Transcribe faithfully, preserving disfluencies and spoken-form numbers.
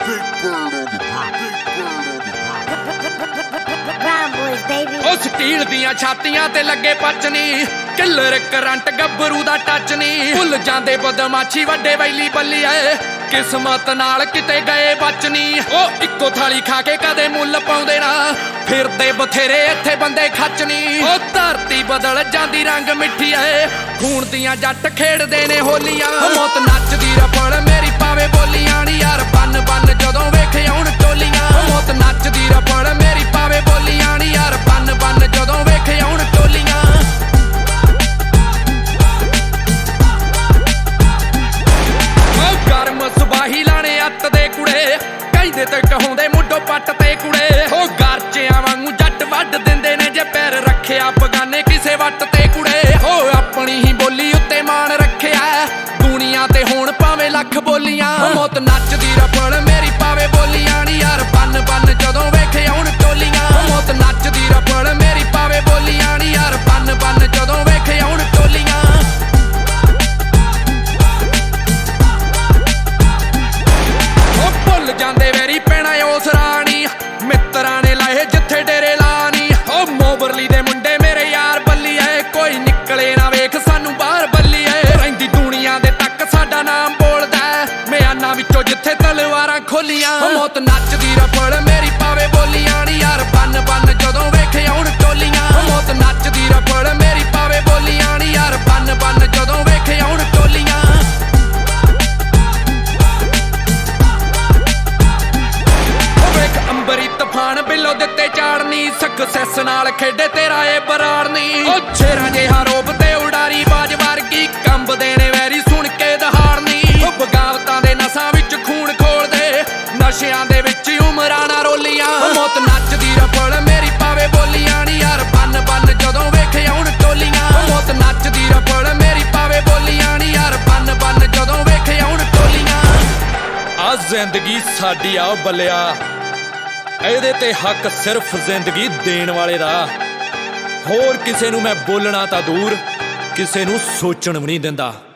ਉਹ ਸਟੀਲ ਦੀਆਂ ਛਾਤੀਆਂ ਤੇ ਲੱਗੇ ਪਚਨੀ ਕਿੱਲਰ ਕਰੰਟ ਗੱਭਰੂ ਦਾ ਟੱਚ ਨਹੀਂ ਭੁੱਲ ਜਾਂਦੇ ਬਦਮਾਸ਼ੀ ਵੱਡੇ ਵੈਲੀ ਬੱਲੀਏ ਕਿਸਮਤ ਨਾਲ ਕਿਤੇ ਗਏ ਬਚਨੀ ਉਹ ਇੱਕੋ ਥਾਲੀ ਖਾ ਕੇ ਕਦੇ ਮੁੱਲ ਪਾਉਂਦੇ ਨਾ ਫਿਰਦੇ ਬਥੇਰੇ ਇੱਥੇ ਬੰਦੇ ਖੱਚਨੀ ਉਹ ਧਰਤੀ ਬਦਲ ਜਾਂਦੀ ਰੰਗ ਮਿੱਠੀ ਐ ਖੂਨ ਦੀਆਂ ਜੱਟ ਖੇਡਦੇ ਨੇ ਹੋਲੀਆਂ ਮੌਤ ਨੱਚਦੀ ਰਫਲ ਮੇਰੀ ਪਾਵੇ ਬੋਲੀਆਂ ਨੀ ਯਾਰ ਬੰਨ ਬੰਨ ਜਦੋਂ ਵੇਖੇ ਆਉਣ ਟੋਲੀਆਂ ਮੌਤ ਨੱਚਦੀ ਰਫਲ ਮੇਰੀ ਪਾਵੇ ਬੋਲੀਆਂ ਨੀ ਯਾਰ ਬੰਨ ਬੰਨ ਜਦੋਂ ਵੇਖੇ ਆਉਣ ਟੋਲੀਆਂ ਗਰਮ ਸੁਬਾਹੀ ਲਾਣੇ ਅੱਤ ਦੇ ਕੁੜੇ ਕਹਿੰਦੇ ਤੇ ਕਹਾਉਂਦੇ ਮੁੱਢੋਂ ਪੱਟ ਤੇ ਕੁੜੇ ਉਹ ਗਰਚਿਆਂ ਵਾਂਗੂ ਜੱਟ ਵੱਢ ਦਿੰਦੇ ਨੇ ਜੇ ਪੈਰ ਰੱਖਿਆ ਬਗਾਨੇ ਕਿਸੇ ਵੱਟ ਤੇ ਕੁੜੇ ਉਹ ਆਪਣੀ ਹੀ ਬੋਲੀ ਉੱਤੇ ਮਾਣ ਰੱਖਿਆ ਦੁਨੀਆ ਤੇ ਹੁਣ ਭਾਵੇਂ ਲੱਖ ਬੋਲੀਆਂ ਮੌਤ ਨੱਚਦੀ ਰਫਲ ਮੇਰੀ ਪਾਵੇ ਬੋਲੀਆਂ ਨੀ ਯਾਰ ਬੰਨ ਬੰਨ ਜਦੋਂ ਵੇਖੇ ਆਉਣ ਟੋਲੀਆਂ ਮੌਤ ਨੱਚਦੀ ਰਫਲ ਮੇਰੀ ਪਾਵੇ ਬੋਲੀਆਂ ਨੀ ਯਾਰ ਬੰਨ ਬੰਨ ਜਦੋਂ ਵੇਖੇ ਆਉਣ ਟੋਲੀਆਂ ਭੁੱਲ ਜਾਂਦੇ ਵੈਰੀ ਪੈਣਾ ਉਸ ਰਾਣੀ ਮਿੱਤਰਾਂ ਨੇ ਲਾਏ ਜਿੱਥੇ ਡੇਰੇ ਲਾਣੀ ਉਹ ਮੋਬਰਲੀ ਦੇ ਮੁੰਡੇ ਮੇਰੇ ਯਾਰ ਬੱਲੀ ਐ ਕੋਈ ਨਿਕਲੇ ਨਾ ਵੇਖ ਸਾਨੂੰ ਬਾਹਰ ਬੱਲੀ ਐ ਰਹਿੰਦੀ ਦੁਨੀਆ ਦੇ ਤੱਕ ਸਾਡਾ ਨਾਮ ਬੋਲਦਾ ਮਿਆਨਾਂ ਵਿੱਚੋਂ ਜਿੱਥੇ ਤਲਵਾਰਾਂ ਖੋਲੀਆਂ ਮੌਤ ਨੱਚਦੀ ਰਫਲ ਮੇਰੀ ਪਾਵੇ ਬੋਲੀਆਂ ਨੀ ਯਾਰ ਬੰਨ ਬੰਨ ਜਦੋਂ ਵੇਖੇ ਆਉਣ ਟੋਲੀਆਂ ਮੌਤ ਨੱਚਦੀ ਰਫਲ ਮੇਰੀ ਪਾਵੇ ਬੋਲੀਆਂ ਨੀ ਯਾਰ ਬੰਨ ਬੰਨ ਜਦੋਂ ਵੇਖੇ ਆਉਣ ਟੋਲੀਆਂ ਅੰਬਰੀ ਤੂਫਾਨ ਬਿੱਲੋ ਦਿੱਤੇ ਚਾੜਨੀ ਸਕਸੈਸ ਨਾਲ ਖੇਡੇ ਤੇਰਾ ਏ ਬਰਾੜਨੀ ਉਹ ਛੇਰਾਂ ਜਿਹਾ ਰੋਬ ਤੇ ਉਡਾਰੀ ਬਾਜ ਵਰਗੀ ਕੰਬ ਦੇਣੇ ਵੈਰੀ ਸੁਣ ਕੇ ਦਹਾੜਨੀ ਉਹ ਬਗਾਵਤਾਂ ਦੇ ਨਸਾਂ ਵਿੱਚ ਖੂਨ ਖੋਲਦੇ ਨਸ਼ਿਆਂ ਦੇ ਵਿੱਚ ਉਮਰਾਂ ਨਾ ਰੋਲੀਆਂ ਮੌਤ ਨੱਚਦੀ ਰਫਲ ਮੇਰੀ ਪਾਵੇ ਬੋਲੀਆਂ ਨੀ ਯਾਰ ਬੰਨ ਬੰਨ ਜਦੋਂ ਵੇਖੇ ਆਉਣ ਟੋਲੀਆਂ ਮੌਤ ਨੱਚਦੀ ਰਫਲ ਮੇਰੀ ਪਾਵੇ ਬੋਲੀਆਂ ਨੀ ਯਾਰ ਬੰਨ ਬੰਨ ਜਦੋਂ ਵੇਖੇ ਆਉਣ ਟੋਲੀਆਂ ਆ ਜ਼ਿੰਦਗੀ ਸਾਡੀ ਆ ਬੱਲਿਆ ਇਹਦੇ ਤੇ ਹੱਕ ਸਿਰਫ ਜ਼ਿੰਦਗੀ ਦੇਣ ਵਾਲੇ ਦਾ ਹੋਰ ਕਿਸੇ ਨੂੰ ਮੈਂ ਬੋਲਣਾ ਤਾਂ ਦੂਰ ਕਿਸੇ ਨੂੰ ਸੋਚਣ ਵੀ ਨਹੀਂ ਦਿੰਦਾ।